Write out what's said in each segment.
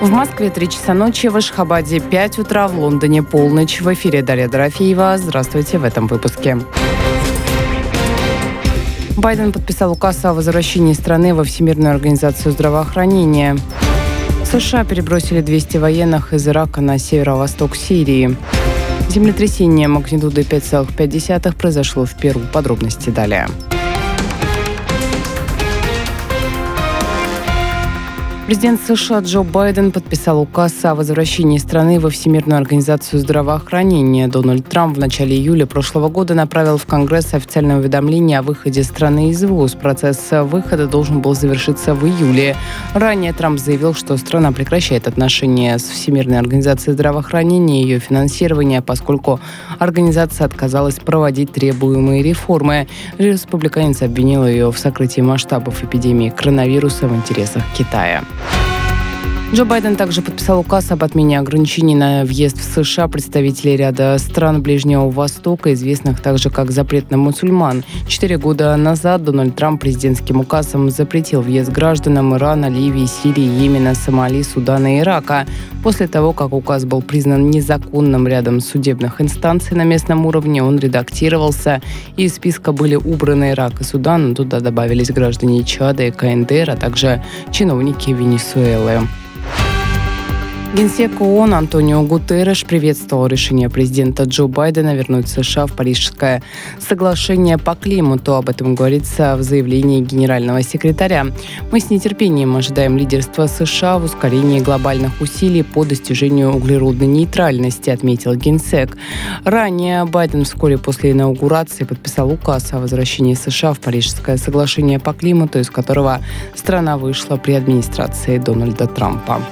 В Москве 3 часа ночи, в Ашхабаде 5 утра, в Лондоне полночь. В эфире Дарья Дорофеева. Здравствуйте в этом выпуске. Байден подписал указ о возвращении страны во Всемирную организацию здравоохранения. США перебросили 200 военных из Ирака на северо-восток Сирии. Землетрясение магнитудой 5,5 произошло в Перу. Подробности далее. Президент США Джо Байден подписал указ о возвращении страны во Всемирную организацию здравоохранения. Дональд Трамп в начале июля прошлого года направил в Конгресс официальное уведомление о выходе страны из ВОЗ. Процесс выхода должен был завершиться в июле. Ранее Трамп заявил, что страна прекращает отношения с Всемирной организацией здравоохранения и ее финансирование, поскольку организация отказалась проводить требуемые реформы. Республиканец обвинил ее в сокрытии масштабов эпидемии коронавируса в интересах Китая. Джо Байден также подписал указ об отмене ограничений на въезд в США представителей ряда стран Ближнего Востока, известных также как запрет на мусульман. 4 года назад Дональд Трамп президентским указом запретил въезд гражданам Ирана, Ливии, Сирии, Йемена, Сомали, Судана и Ирака. После того, как указ был признан незаконным рядом судебных инстанций на местном уровне, он редактировался, и из списка были убраны Ирак и Судан, туда добавились граждане Чада и КНДР, а также чиновники Венесуэлы. Генсек ООН Антонио Гутерреш приветствовал решение президента Джо Байдена вернуть США в Парижское соглашение по климату. Об этом говорится в заявлении генерального секретаря. «Мы с нетерпением ожидаем лидерства США в ускорении глобальных усилий по достижению углеродной нейтральности», отметил генсек. Ранее Байден вскоре после инаугурации подписал указ о возвращении США в Парижское соглашение по климату, из которого страна вышла при администрации Дональда Трампа.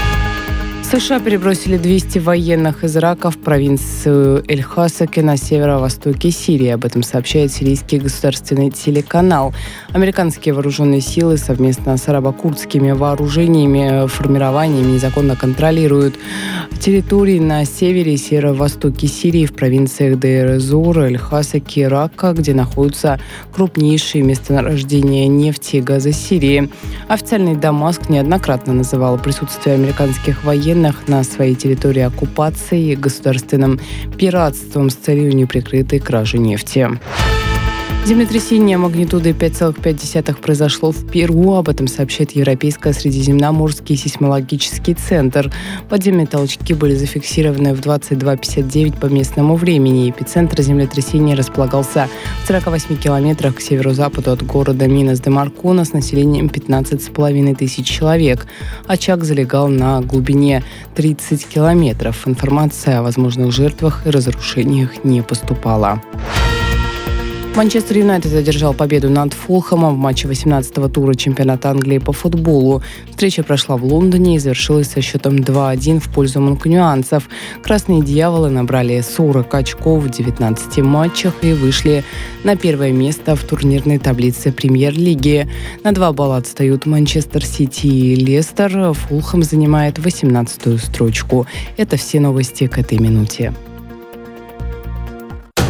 США перебросили 200 военных из Ирака в провинцию Эль-Хасаке на северо-востоке Сирии. Об этом сообщает сирийский государственный телеканал. Американские вооруженные силы совместно с арабо-курдскими вооружениями, формированиями незаконно контролируют территории на севере и северо-востоке Сирии в провинциях Дейр-эз-Зор, Эль-Хасаке и Рака, где находятся крупнейшие месторождения нефти и газа Сирии. Официальный Дамаск неоднократно называл присутствие американских военных на своей территории оккупацией и государственным пиратством с целью неприкрытой кражи нефти. Землетрясение магнитудой 5,5 произошло в Перу. Об этом сообщает Европейско-Средиземноморский сейсмологический центр. Подземные толчки были зафиксированы в 22:59 по местному времени. Эпицентр землетрясения располагался в 48 километрах к северо-западу от города Минас-де-Маркона с населением 15,5 тысяч человек. Очаг залегал на глубине 30 километров. Информация о возможных жертвах и разрушениях не поступала. Манчестер Юнайтед одержал победу над Фулхэмом в матче 18-го тура чемпионата Англии по футболу. Встреча прошла в Лондоне и завершилась со счетом 2-1 в пользу манкунианцев. Красные дьяволы набрали 40 очков в 19 матчах и вышли на первое место в турнирной таблице Премьер-лиги. На 2 балла отстают Манчестер Сити и Лестер. Фулхэм занимает 18-ю строчку. Это все новости к этой минуте.